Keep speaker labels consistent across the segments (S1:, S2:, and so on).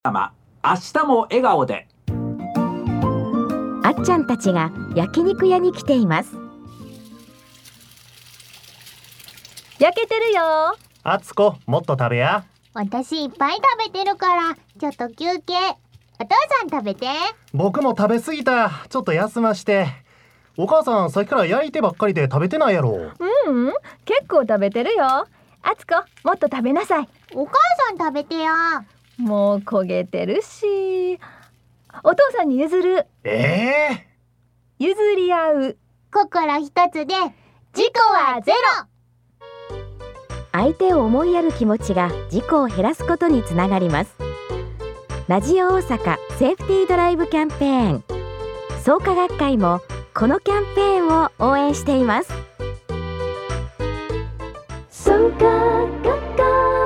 S1: 明日も笑顔で。
S2: あっちゃんたちが焼肉屋に来ています。
S3: 焼けてるよ。
S4: あつこ、もっと食べや。
S5: 私いっぱい食べてるからちょっと休憩。お父さん食べて。
S4: 僕も食べ過ぎた。ちょっと休まして。お母さんさっきから焼いてばっかりで食べてないやろ。
S3: 結構食べてるよ。あつこ、もっと食べなさい。
S5: お母さん食べてよ。
S3: もう焦げてるし、お父さんに譲る。譲り合う。
S5: 心一つで事故はゼロ。
S2: 相手を思いやる気持ちが事故を減らすことにつながります。ラジオ大阪セーフティードライブキャンペーン、創価学会もこのキャンペーンを応援しています。創価学会。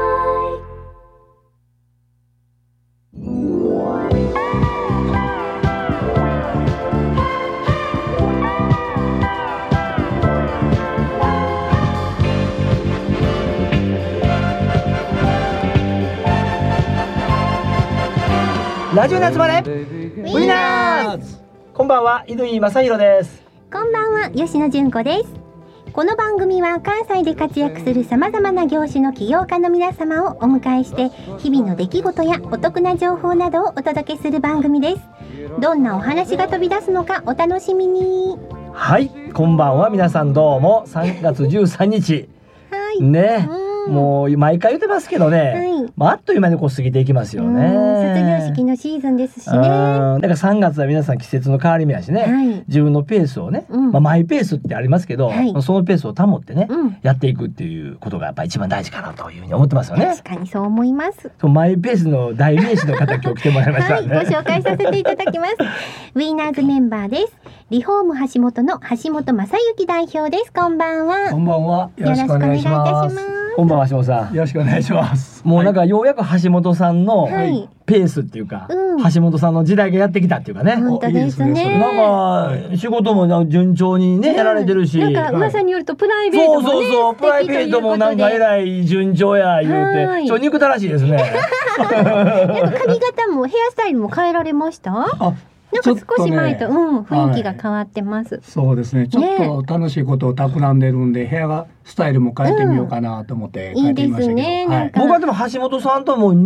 S6: ラジオに集まれウィナーズ。こんばんは、乾正弘です。
S7: こんばんは、吉野純子です。この番組は関西で活躍する様々な業種の起業家の皆様をお迎えして日々の出来事やお得な情報などをお届けする番組です。どんなお話が飛び出すのかお楽しみに。
S6: はい、こんばんは皆さん、どうも。3月13日
S7: はい
S6: ね、もう毎回言ってますけどね、あっという間にこう過ぎていきますよね。
S7: 卒業式のシーズンですしね。
S6: だから3月は皆さん季節の変わり目やしね、自分のペースをね、マイペースってありますけど、そのペースを保ってね、やっていくっていうことがやっぱり一番大事かなというふうに思ってますよね。
S7: 確かにそう思います。
S6: マイペースの代名詞の方今日来てもらいましたね。
S7: ご紹介させていただきます。ウィーナーズメンバーです。リフォーム橋本の橋本正幸代表です。こんばんは。
S8: こんばんは。よろしくお願いします。
S6: こんばんは、橋本さん。
S8: よろしくお願いします。
S6: もうなんかようやく橋本さんのペースっていうか、橋本さんの時代がやってきたっていうかね。
S7: 本当ですね。
S6: なんか仕事も順調にね、やられてるし、
S3: なんか噂によるとプライベートもね、
S6: そうプライベートもなんかえらい順調や言うて、憎たらしいですね。
S7: なんか髪型もヘアスタイルも変えられました？なんか少し前と、雰囲気が変わってます。
S8: そうですね。ちょっと楽しいことを企んでるんで、ヘアスタイルも変えてみようかなと思って変えてみましたけど。
S6: 僕はでも橋本さんともう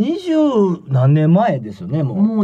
S6: 20何年前ですよね。もう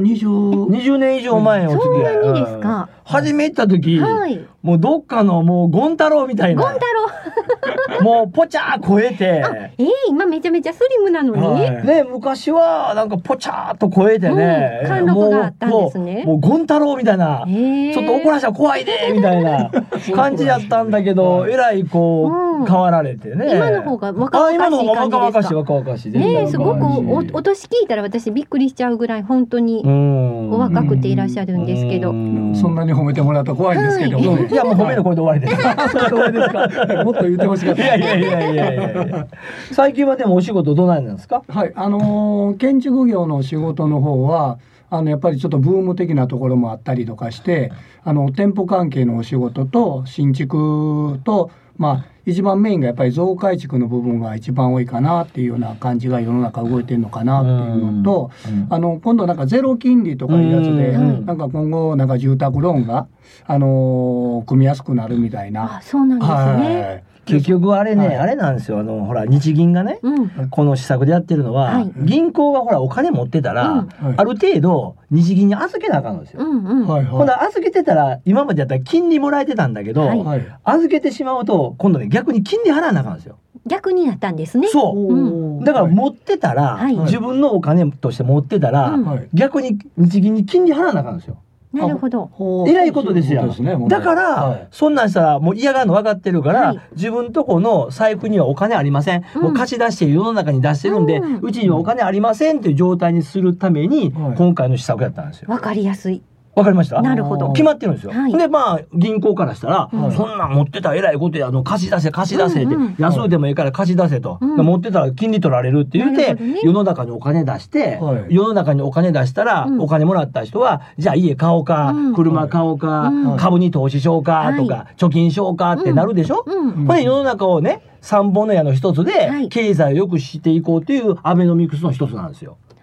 S6: 20年以上前お付き合い。
S7: そんなにですか？
S6: 初め行った時、もうどっかのもうゴン太郎みたいな。
S7: ゴン太郎。
S6: もうポチャー超えて。
S7: 今めちゃめちゃスリムなのに。
S6: ね、昔はなんかポチャーと超えてね。
S7: 貫禄があったんですね。
S6: もうゴン太郎みたいな。ちょっと怒らしたら怖いでみたいな感じやったんだけど、えらいこう変わられてね。
S7: 今の方が若々しい感じですか？
S6: 若々しい
S7: ね、すごくお年聞いたら私びっくりしちゃうぐらい本当にお若くていらっしゃるんですけど。
S8: そんなに褒めてもらうと怖いんですけど。
S6: いやもう褒めるこれで終わりです。終わりですか？
S8: もっと言ってほしかった。
S6: いや。最近はでもお仕事どないなんですか？
S8: はい、建築業の仕事の方はやっぱりちょっとブーム的なところもあったりとかして、店舗関係のお仕事と新築と、一番メインがやっぱり増改築の部分が一番多いかなっていうような感じが世の中動いてるのかなっていうのと、今度なんかゼロ金利とかいうやつで、なんか今後なんか住宅ローンが、組みやすくなるみたいな。
S7: そうなんですね。
S6: 結局あれね、あれなんですよ。ほら日銀がね、この施策でやってるのは、銀行がほらお金持ってたら、ある程度日銀に預けなあかんのですよ。ほら預けてたら今までやったら金利もらえてたんだけど、預けてしまうと今度ね逆に金利払わなあかんですよ。
S7: 逆になったんですね。
S6: そう。だから持ってたら、自分のお金として持ってたら、逆に日銀に金利払わなあかんですよ。
S7: なるほど。
S6: えらいことですよ。だから、そんなんしたらもう嫌がるの分かってるから、自分とこの財布にはお金ありません。もう貸し出して世の中に出してるんで、うちにはお金ありませんという状態にするために、今回の施策やったんですよ。
S7: わかりやすい。
S6: わかりました？
S7: なるほど。
S6: 決まってるんですよ。で銀行からしたら、そんなん持ってたらえらいことや、貸し出せって安うでもいいから貸し出せと、持ってたら金利取られるって言って、世の中にお金出して、世の中にお金出したら、お金もらった人はじゃあ家買おうか、車買おうか、株に投資しようかとか、貯金しようかってなるでしょ。これ世の中をね3本の矢の一つで経済を良くしていこうというアベノミクスの一つなんですよ。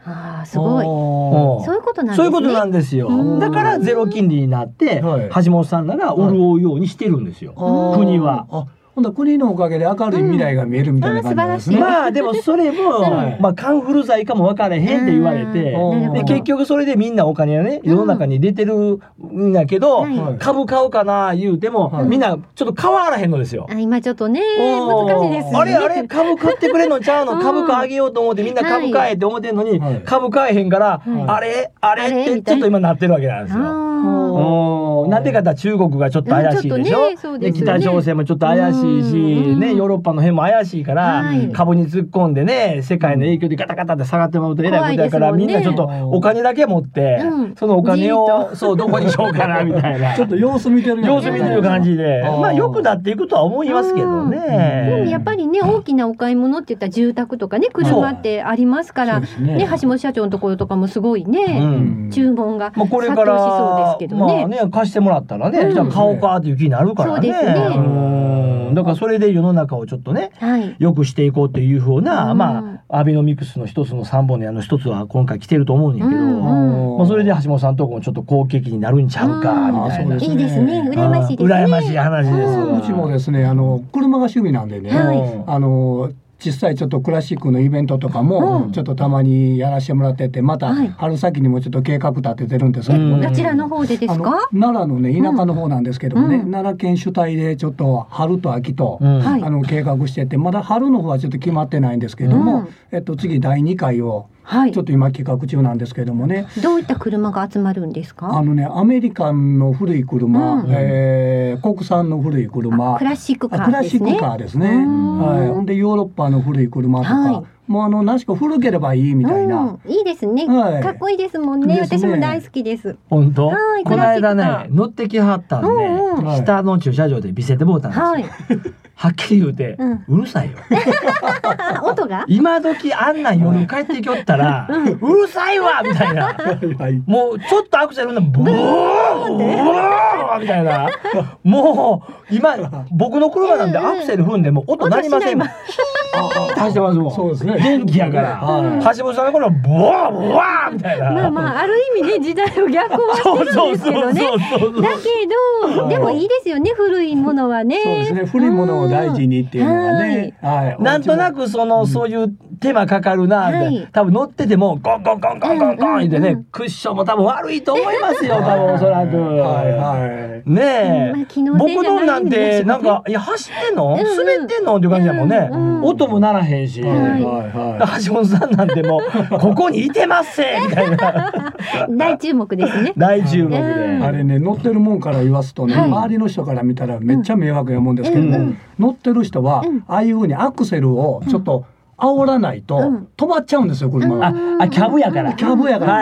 S7: すごい。そういうことなんですね。
S6: そういうことなんですよ。だからゼロ金利になって、橋本さんらが潤うようにしてるんですよ、国は。
S8: ほんと国のおかげで明るい未来が見えるみたいな感じなんですね。
S6: まあでもそれもカンフル剤かも分からへんって言われて、で結局それでみんなお金がね世の中に出てるんだけど、株買おうかな言うてもみんなちょっと変わらへんのですよ。
S7: 今ちょっとね難しいですね。
S6: あれ株買ってくれんのちゃうの、株価上げようと思ってみんな株買えって思ってんのに株買えへんから、あれってちょっと今なってるわけなんですよ。なんでかって中国がちょっと怪しいでしょ。で北朝鮮もちょっと怪しいしね、ヨーロッパの辺も怪しいから株に突っ込んでね、世界の影響でガタガタって下がってもらうとえらいことやから、みんなちょっとお金だけ持ってそのお金をどこにしようかなみたいな
S8: ちょっと様子見てる
S6: 感じで、まあ良くなっていくとは思いますけどね。
S7: でもやっぱりね大きなお買い物って言ったら住宅とかね車ってありますからね、橋本社長のところとかもすごいね注文が殺到しそうですけどね。
S6: 貸してもらったらね、じゃあ買おうかっていう気になるからね。そうですね。だからそれで世の中をちょっとね、良くしていこうというふうな、アベノミクスの一つの3本の一つは今回来てると思うんやけど、それで橋本さんとこもちょっと好景気になるんちゃうかみたいな。
S7: いいですね、羨ましいですね。
S6: 羨ましい話です。
S8: うちもですね、車が趣味なんでね、実際ちょっとクラシックのイベントとかもちょっとたまにやらせてもらってて、また春先にもちょっと計画立ててるんですけどね。
S7: どちらの方でですか？
S8: 奈良のね田舎の方なんですけどもね、奈良県主体でちょっと春と秋と計画してて、まだ春の方はちょっと決まってないんですけども、次第2回をちょっと今企画中なんですけどもね。
S7: どういった車が集まるんですか？
S8: アメリカンの古い車、国産の古い車、
S7: クラシックカーですね。
S8: ほんでヨーロッパの古い車とか、もう何しか古ければいいみたいな。
S7: いいですね。かっこいいですもんね。私も大好きです。
S6: 本当？この間ね乗ってきはったんで、下の駐車場で見せてもらったんですよ。はっきり言うて、うるさいよ。
S7: 音が？
S6: 今時あんな夜帰ってきよったら、うるさいわみたいな。もうちょっとアクセルのブーみたいな。もう今僕の車なんでアクセル踏んでも音鳴りませんもん。走ってますもん。
S8: そうですね。
S6: 電気やから。橋本さんの頃はブワーブワーみたいな。
S7: まあある意味ね時代を逆行してるんですけどね。だけどでもいいですよね、古いものはね。
S8: そうですね、古いものを大事にっていうのがね。
S6: なんとなくそういう手間かかるなって多分乗っててもゴンゴンゴンゴンゴンゴンってね、クッションも多分悪いと思いますよ、多分おそらく。ねえ、僕のなんてなんかいや走ってんの滑ってんのっていう感じだもんね。音もならへんし、橋本さんなんてもうここにいてますせみたいな。
S7: 大注目ですね。
S6: 大注目で、
S8: あれね乗ってるもんから言わすとね、周りの人から見たらめっちゃ迷惑やもんですけども、乗ってる人はああいう風にアクセルをちょっと煽らないと止まっちゃうんですよ、車が。
S6: キャブやから。
S8: キャブやから。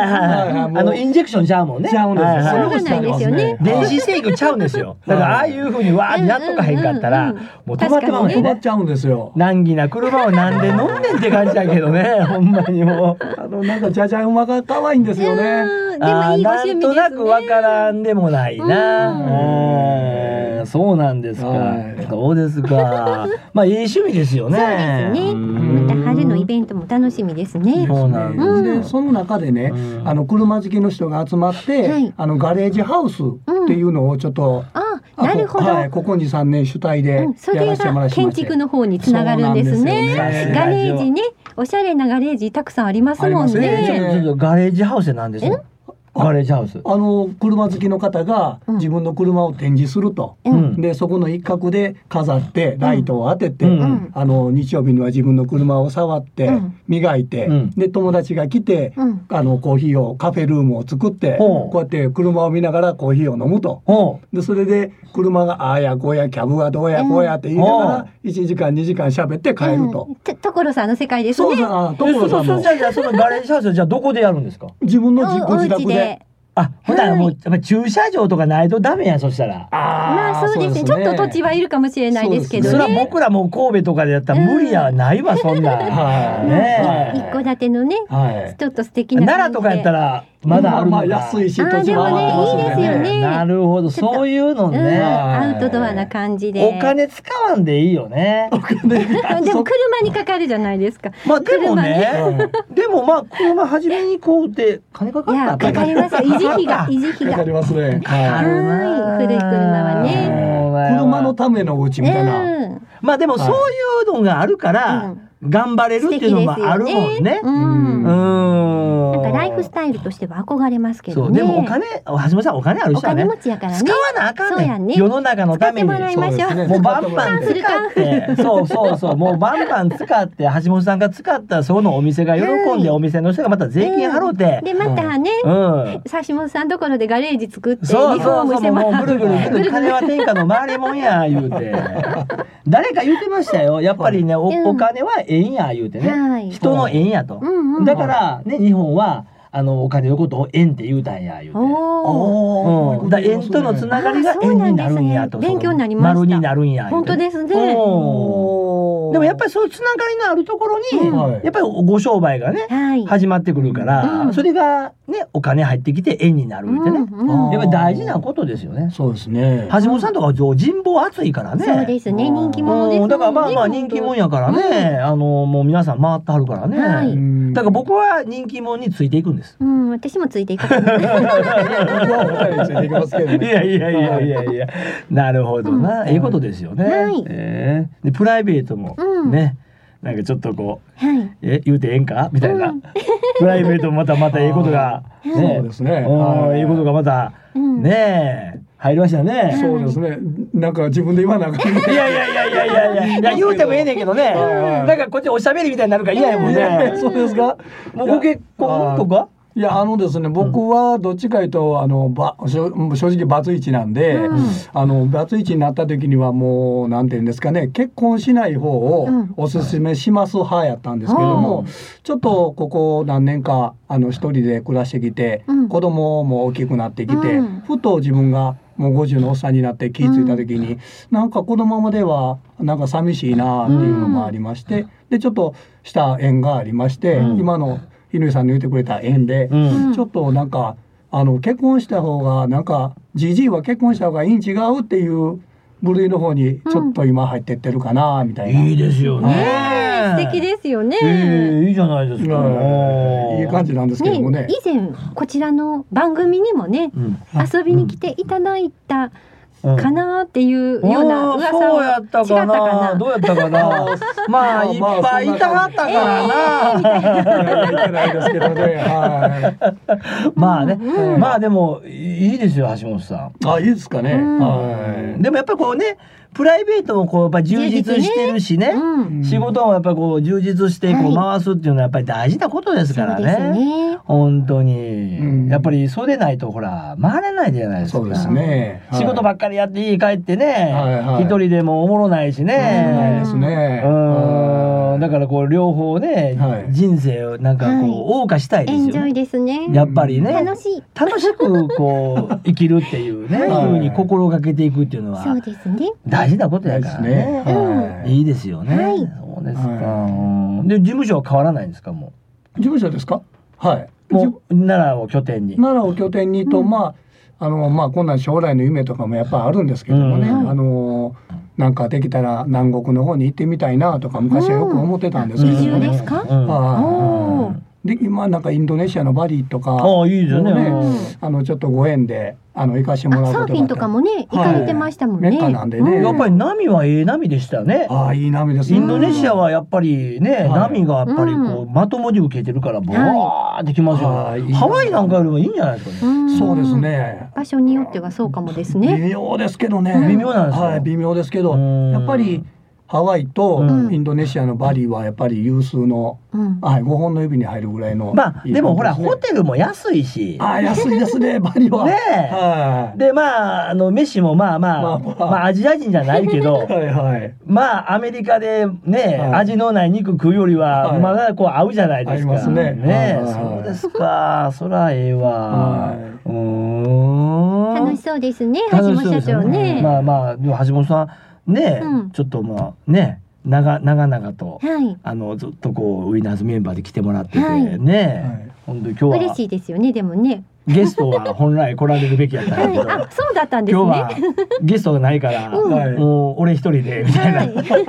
S6: インジェクションちゃうもんね。
S8: ちゃうんですよ。
S7: それがないですよね。
S6: 電子制御ちゃうんですよ。だからああいう風にわーってなっとかへんかったらもう止まってまうね。
S8: 止まっちゃうんですよ。
S6: 難儀な車をなんで乗んねんって感じだけどね、ほんまにもう。
S8: なんかじゃじゃ馬が可愛いんですよね。
S6: なんとなくわからんでもないな。そうなんですか。そうですか。まあいい趣味ですよね。
S7: そうですね。また春のイベントも楽しみですね。
S8: そうなんです。でその中でね、車好きの人が集まってガレージハウスっていうのをちょっと
S7: なるほど。
S8: ここ2、3年主体でやらせてもらいまして。
S7: 建築の方につながるんですね。ガレージね、おしゃれなガレージたくさんありますもんね。
S6: ガレージハウスなんですよ。ガレージハウス。
S8: 車好きの方が自分の車を展示すると、でそこの一角で飾ってライトを当てて、日曜日には自分の車を触って磨いて、で友達が来て、コーヒーをカフェルームを作って、こうやって車を見ながらコーヒーを飲むと、でそれで車がああやこうやキャブはどうやこうやって言いながら1時間2時間喋って帰ると。
S7: 所さんの世界ですね。
S6: じゃあそのガレージハウスじゃあどこでやるんですか？
S8: 自分のご自宅で。
S6: ほらもうやっぱり駐車場とかないとダメやん、そしたら。
S7: まあそうですね。ちょっと土地はいるかもしれないですけどね。
S6: それは僕らもう神戸とかでやったら無理やないわ、そんな。
S7: 一戸建てのね、ちょっと素敵な。
S6: 奈良とかやったらまだあるのか。
S8: 安いし
S7: 土地もありますんでね。
S6: なるほど、そういうのね。
S7: アウトドアな感じで。
S6: お金使わんでいいよね。
S7: でも車にかかるじゃないですか。
S6: まあでもね、でもまあ車始めに行こうって金かかった。
S7: かかります。維持費が
S8: かかりますね。
S6: かかるな。
S7: 古い車はね。
S8: 車のためのお家みたいな。
S6: まあでもそういうのがあるから頑張れるっていうのもあるもんね。
S7: なんかライフスタイルとしては憧れますけどね。
S6: でもお金、橋本さんお金ある人はね。
S7: お金持ちやからね。
S6: 使わなあかんね。世の中のために。
S7: 使ってもらいましょう。
S6: もうバンバン使って、そうもうバンバン使って橋本さんが使ったそのお店が喜んでお店の人がまた税金払うて。
S7: でまたね、橋本さんところでガレージ作ってリフ
S6: そう
S7: ォームしてもらう。
S6: もうぐるぐる金は天下の回りもんや言うて。誰か言ってましたよ。やっぱりねお金は円や言うてね。人の円やと。だからね日本はお金のことを円って言うたんや言うて。だ円とのつながりが円になるんやと。
S7: 勉強になりました。
S6: 丸になるんや。
S7: 本当ですね。
S6: でもやっぱりそういうつながりのあるところにやっぱりご商売がね始まってくるからそれがねお金入ってきて円になるってね。やっぱり大事なことですよね。
S8: そうですね。
S6: 橋本さんとか人望厚いからね。
S7: そうですね。人気者ですね。
S6: だからまあ人気者やからね。もう皆さん回ってはるからね。だから僕は人気者についていくんです。
S7: 私もついていこうかな。
S6: いや。なるほどな。いいことですよね。でプライベートもね。なんかちょっとこう言うてええんかみたいな。プライベートもまたいいことが
S8: そうですね。
S6: いいことがまたね入りましたね。
S8: そうですね。なんか自分で言わなあかん。
S6: いや言うてもええねんけどね。なんかこっちおしゃべりみたいになるから嫌やもんね。
S8: そうですか。
S6: もうご結婚とか？
S8: いやですね、僕はどっちかというと正直バツイチなんで、バツイチになった時にはもうなんていうんですかね、結婚しない方をおすすめします派やったんですけども、ちょっとここ何年か一人で暮らしてきて、子供も大きくなってきて、ふと自分がもう50のおっさんになって気づいた時に、なんかこのままではなんか寂しいなっていうのもありまして、でちょっとした縁がありまして、今の乾さんの言ってくれた縁で、ちょっとなんか結婚した方がなんかじじいは結婚した方がいいん違うっていう部類の方にちょっと今入ってってるかなみたいな。
S6: いいですよね。
S7: 素敵ですよね。
S6: いいじゃないですか。
S8: いい感じなんですけどもね。
S7: 以前こちらの番組にもね遊びに来ていただいたかなっていうような噂を違ったかな。
S6: どうやったかな。まあいっぱいいたかったからな。
S8: いけないですけどね。
S6: まあね。まあでもいいですよ橋本さん。
S8: いいですかね。
S6: でもやっぱりこうね。プライベートもこうやっぱ充実してるしね、仕事もやっぱこう充実してこう回すっていうのはやっぱり大事なことですからね。本当に、やっぱりそうでないとほら回れないじゃないですか。
S8: そうですね。
S6: 仕事ばっかりやって家帰ってね、一人でもおもろないしね。
S8: ないですね。
S6: だからこう両方ね、人生をなんかこう謳歌したいですよ。エ
S7: ンジョイですね。
S6: やっぱりね、
S7: 楽し
S6: くこう生きるっていうね、ふうに心がけていくっていうのは。
S7: そうですね。
S6: 大事なことやからね。いいですよね。そうですか。で事務所は変わらないんですかも
S8: う。事務所ですか。はい。
S6: もう奈良を拠点に。
S8: 奈良を拠点にとまあこんな将来の夢とかもやっぱあるんですけどもね。なんかできたら南国の方に行ってみたいなとか昔はよく思ってたんですけど
S7: もね。ですか。
S8: で今なんかインドネシアのバリとか
S6: いいですね。
S8: ちょっとご縁で行かしてもらうことがあって。
S7: サーフィンとかもね行かれてましたもんね。
S8: メッカなんでね。
S6: やっぱり波は波でしたね。
S8: いい波です。
S6: インドネシアはやっぱりね波がやっぱりこうまともに受けてるからボワーってきますよ。ハワイなんかよりもいいんじゃないですかね。
S8: そうですね。
S7: 場所によってはそうかもですね。
S8: 微妙ですけどね。
S6: 微妙なんですよ。
S8: 微妙ですけどやっぱり。ハワイとインドネシアのバリはやっぱり有数の、5本の指に入るぐらいの。
S6: まあでもほらホテルも安いし。
S8: 安いですねバリは。
S6: ね。でまあ飯もまあアジア人じゃないけど、まあアメリカでね味のない肉食うよりはまだこう合うじゃないですか。
S8: 合いますね。
S6: ね、そうですか。そらええわ。
S7: 楽しそうですね橋本社長ね。
S6: まあでも橋本さん。ね、ちょっとまあね長々と、ずっとこうウィナーズメンバーで来てもらっててね、 本当に今日は
S7: 嬉しいですよね。でもね。
S6: ゲストは本来来られるべきやったんだけど、
S7: あ、そうだったんですね。
S6: 今日はゲストがないから、もう俺一人でみたいな、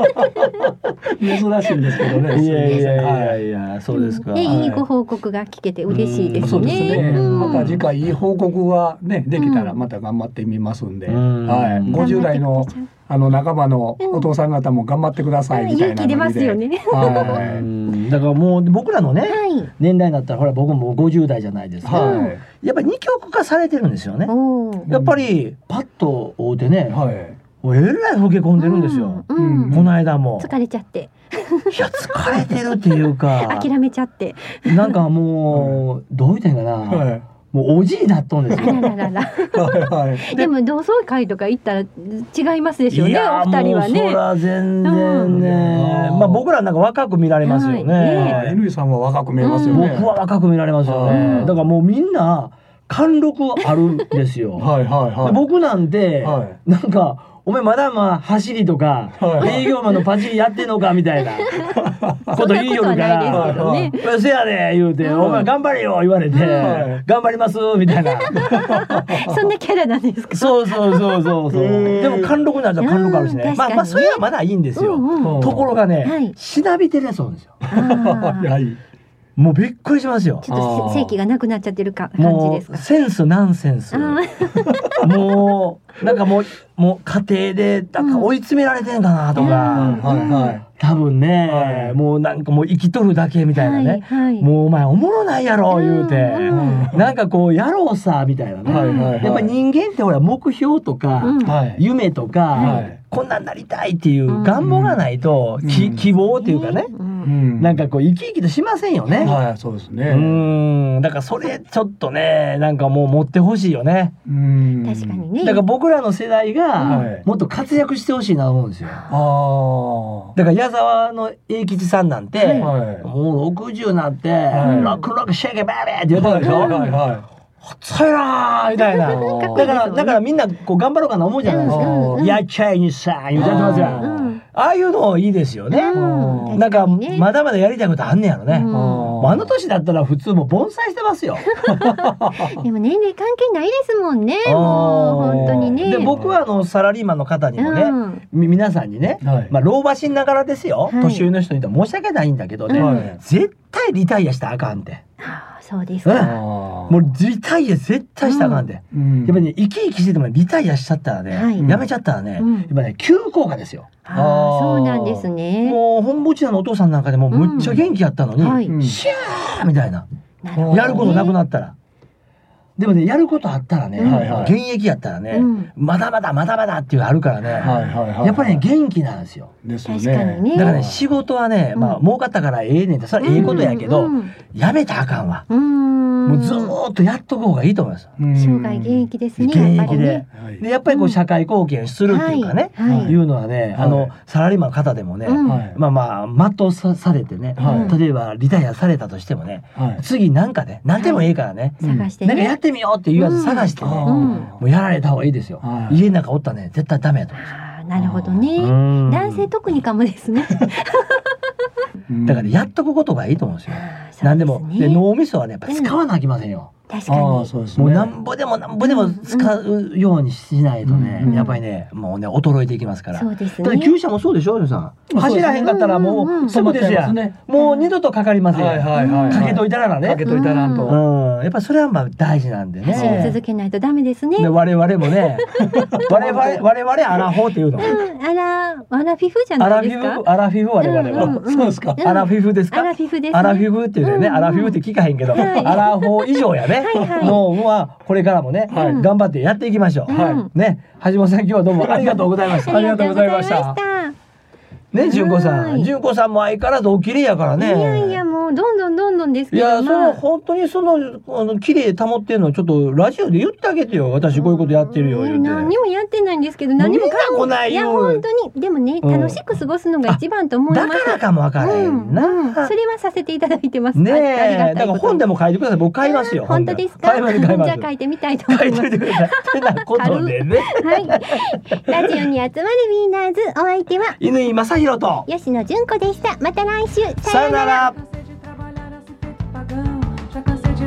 S8: 珍しいんですけどね。
S6: いやいや、そうですか。
S7: いいご報告が聞けて嬉しいですね。
S8: そうですね。また次回いい報告がねできたらまた頑張ってみますんで、はい。50代の仲間のお父さん方も頑張ってくださいみたいな。
S7: 勇気出ますよね。
S6: だからもう僕らのね年代になったらほら僕も50代じゃないですか。やっぱり二極化されてるんですよね。やっぱりパッと会うてね、えらい老け込んでるんですよ。この間も
S7: 疲れちゃって。
S6: いや疲れてるっていうか
S7: 諦めちゃって。
S6: なんかもうどう言ったらいいかな。もうおじいだったんですよ。
S7: でも同窓会とか行ったら違いますでしょうね。お二人はね。
S6: そら全然ね。まあ僕らなんか若く見られますよね。
S8: 乾さんは若く見えますよね。
S6: 僕は若く見られますよね。だからもうみんな貫禄あるんですよ。僕なんてなんか。お前まだ走りとか営業マンのパチリやってんのかみたいなこと言いよるから「せやで」言うて「お前頑張れよ」言われて「頑張ります」みたいな
S7: そんなキャラなんですか。
S6: そうでも貫禄なんじゃ貫禄あるしね。まあそれはまだいいんですよ。ところがねしなびてるやつなんですよ。もうびっくりしますよ。
S7: ちょっと正気がなくなっちゃってる感じですか。
S6: センスナンセンス。もうなんかもう家庭でなんか追い詰められてんかなとか、多分ね、もうなんかもう生きとるだけみたいなね。もうお前おもろないやろ言うて、なんかこうやろうさみたいなね。やっぱり人間ってほら目標とか夢とかこんなんなりたいっていう願望がないと希望っていうかね。なんかこう生き生きとしませんよね。
S8: そうですね。
S6: だからそれちょっとねなんかもう持ってほしいよね。
S7: 確かにね。
S6: だから僕らの世代がもっと活躍してほしいなと思うんですよ。だから矢沢の英吉さんなんてもう60になってロックロックシェイケベーベーって言ってたでしょ。そうやなみたいな。だからみんなこう頑張ろうかな思うじゃないですか。やっちゃいにさ言っちゃってますよ。ああいうのいいですよね。なんかまだまだやりたいことあんねやろね。あの年だったら普通もう盆栽してますよ。
S7: でも年齢関係ないですもんね。もう本当にね。
S6: で僕はサラリーマンの方にもね、皆さんにね、まあ老婆心ながらですよ。年上の人に申し訳ないんだけどね、絶対リタイアしたらあかんって。
S7: そうですか。
S6: もうリタイア絶対したらあかんって。やっぱりね生き生きしててもリタイアしちゃったらね、やめちゃったらね、やっぱね急降下ですよ。
S7: そうなんですね。
S6: もう本部長のお父さんなんかでもむっちゃ元気やったのに、シャーみたいな、やることなくなったら。でもねやることあったらね、現役やったらね、まだまだっていうあるからね、やっぱりね元気なんですよ。
S7: 確かにね。
S6: だからね仕事はね、まあ儲かったからええねんってそれはええことやけど、やめたらあかんわ。もうずーっとやっとく方がいいと思います。
S7: 生涯現役ですね。
S6: 現役で。でやっぱりこう社会貢献するっていうかね、いうのはね、サラリーマンの方でもね、まあ全うされてね、例えばリタイアされたとしてもね、次なんかね、何でもいいからね、
S7: 探して
S6: なんかやってみようっていうやつ探してね、もうやられた方がいいですよ。家の中おったらね、絶対ダメやと思います。
S7: なるほどね。男性特にかもですね。
S6: だからやっとくことがいいと思うんですよ。何でもで脳みそはねやっぱ使わなきませんよ。
S7: 確かに。
S6: もうなんぼでも使うようにしないとね、やっぱりねもうね衰えていきますから。
S7: そうですね。
S6: だ旧車もそうでしょ、さん。走らへんかったらもうすぐですや。もう二度とかかりません。かけといたらね。
S8: かけといたらんと。
S6: やっぱそれはまあ大事なんでね。
S7: 走り続けないとダメですね。
S6: 我々もね、我々アラフォーっていうの。
S7: アラフィフじゃないですか。
S6: アラフィフ我々は。
S8: そうですか。
S6: アラフィフですか。
S7: アラフィフです。
S6: アラフィフっていうね、アラフィフって聞かへんけど、アラフォー以上やね。もうこれからもね頑張ってやっていきましょう。ね、橋本さん今日はどうもありがとうございました。
S7: ありがとうございました。
S6: ね、純子さんも相変わらずお綺麗やからね。
S7: いやもうどんどんですけど。
S6: いや本当に綺麗保ってるのちょっとラジオで言ってあげてよ。私こういうことやってるよ言うて。
S7: 何にもやってないんですけど、何も
S6: 来ないよ。
S7: いや本当にでもね楽しく過ごすのが一番と思います。
S6: だからかもわからへんな。
S7: それはさせていただいてます。
S6: ねえ、だから本でも書いてください。僕買いますよ。
S7: 本当ですか。
S6: 買います。じ
S7: ゃあ書いてみたいと思います。
S6: 書いてください。ってなことでね。
S7: はい。ラジオに集まるウィーナーズ、お相手は
S6: 乾正弘と
S7: 吉野純子でした。また来週。
S6: さよなら。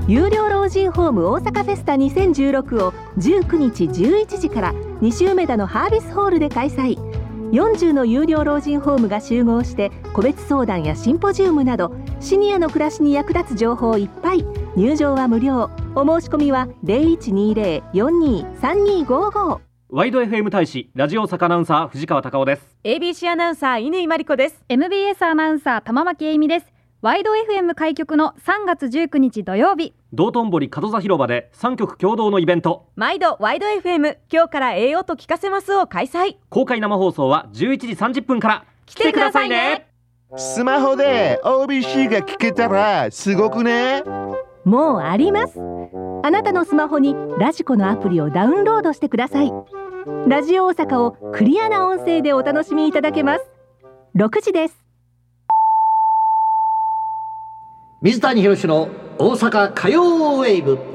S3: 有料老人ホーム大阪フェスタ2016を19日11時から西梅田のハービスホールで開催。40の有料老人ホームが集合して個別相談やシンポジウムなどシニアの暮らしに役立つ情報いっぱい。入場は無料。お申し込みは 0120-423255。
S9: ワイド FM 大使ラジオ大阪アナウンサー藤川貴夫です。
S3: ABC アナウンサー乾真理子です。
S10: MBS アナウンサー玉巻恵美です。ワイド FM 開局の3月19日土曜日、
S9: 道頓堀門座広場で3局共同のイベント、
S3: 毎度ワイド FM 今日から栄養と聞かせますを開催。
S9: 公開生放送は11時30分から。
S3: 来てくださいね。
S11: スマホで OBC が聞けたらすごくね。
S3: もうあります。あなたのスマホにラジコのアプリをダウンロードしてください。ラジオ大阪をクリアな音声でお楽しみいただけます。6時です。
S12: 水谷宏の大阪歌謡ウェーブ。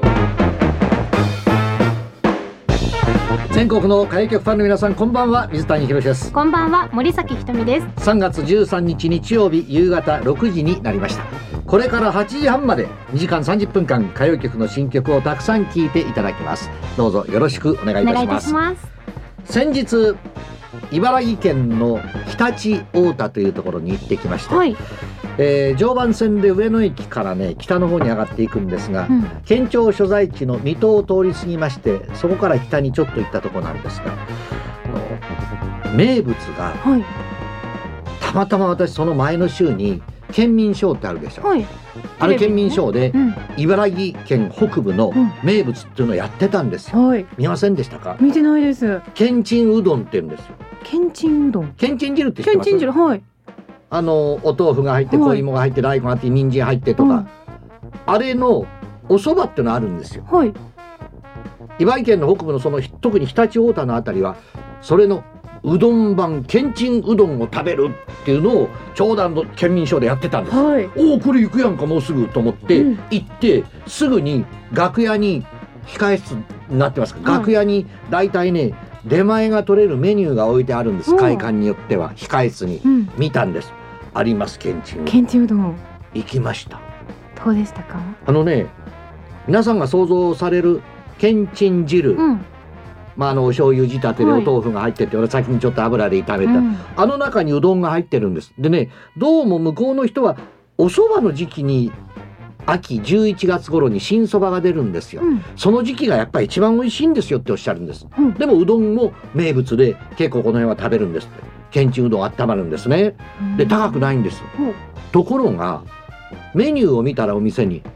S12: 全国の歌謡曲ファンの皆さん、こんばんは。水谷宏です。
S10: こんばんは、森崎ひとみです。
S12: 3月13日日曜日夕方6時になりました。これから8時半まで2時間30分間歌謡曲の新曲をたくさん聴いていただきます。どうぞよろしくお願いいたします。先日茨城県の常陸太田というところに行ってきました。はい。常磐線で上野駅からね北の方に上がっていくんですが、県庁所在地の水戸を通り過ぎまして、そこから北にちょっと行ったところなんですが、名物が、はい、たまたま私その前の週に県民ショーってあるでしょ、はい、あれ県民ショーで、茨城県北部の名物っていうのをやってたんですよ、はい、見ませんでしたか？
S10: 見てないです。
S12: けんちんうどんって言うんですよ。
S10: けんちんうどん、
S12: けんちん汁って知ってます？
S10: けんちん汁、はい。
S12: お豆腐が入って小芋が入って大根が入って人参入ってとか、あれのお蕎麦ってのあるんですよ、はい、茨城県の北部の特に常陸太田のあたりはそれのうどん版けんちんうどんを食べるっていうのをちょうど県民ショーでやってたんです、はい、おおこれ行くやんかもうすぐと思って、行ってすぐに楽屋に控室になってますから、楽屋にだいたいね出前が取れるメニューが置いてあるんです。会館によっては控室に、見たんです。あります。けんちん
S10: うどん
S12: 行きました。
S10: どうでしたか？
S12: 皆さんが想像されるけんちん汁、お醤油仕立てでお豆腐が入ってて、俺先にちょっと油で炒めた、あの中にうどんが入ってるんです。でね、どうも向こうの人はお蕎麦の時期に秋11月頃に新蕎麦が出るんですよ、その時期がやっぱり一番美味しいんですよっておっしゃるんです、でもうどんも名物で結構この辺は食べるんですって。けんちんうどん温まるんですね。で高くないんです。ところがメニューを見たらお店に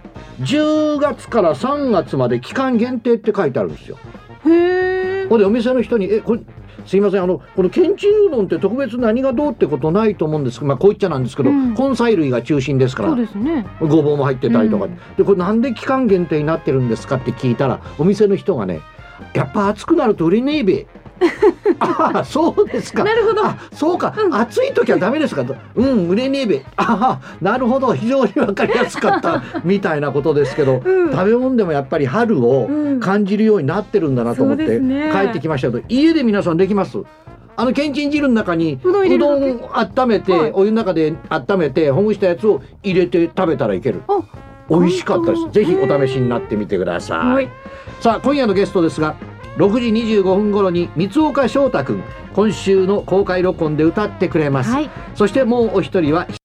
S12: 10月から3月まで期間限定って書いてあるんですよ。へー。ほんでお店の人にこれすいませんこのけんちんうどんって特別何がどうってことないと思うんですけど、こう言っちゃなんですけど、根菜類が中心ですから、そうですね、ごぼうも入ってたりとか、でこれなんで期間限定になってるんですかって聞いたら、お店の人がね、やっぱ暑くなると売れねえべああそうですか。なるほど。そうか、暑い時はダメですかと。売れねえべ。なるほど、非常に分かりやすかったみたいなことですけど、食べ物でもやっぱり春を感じるようになってるんだなと思って、帰ってきましたけど、家で皆さんできます？けんちん汁の中にうどんを温めて、お湯の中で温めてほぐしたやつを入れて食べたらいける。美味しかったです。ぜひお試しになってみてください。さあ今夜のゲストですが、6時25分頃に三岡翔太くん、今週の公開録音で歌ってくれます、そしてもうお一人は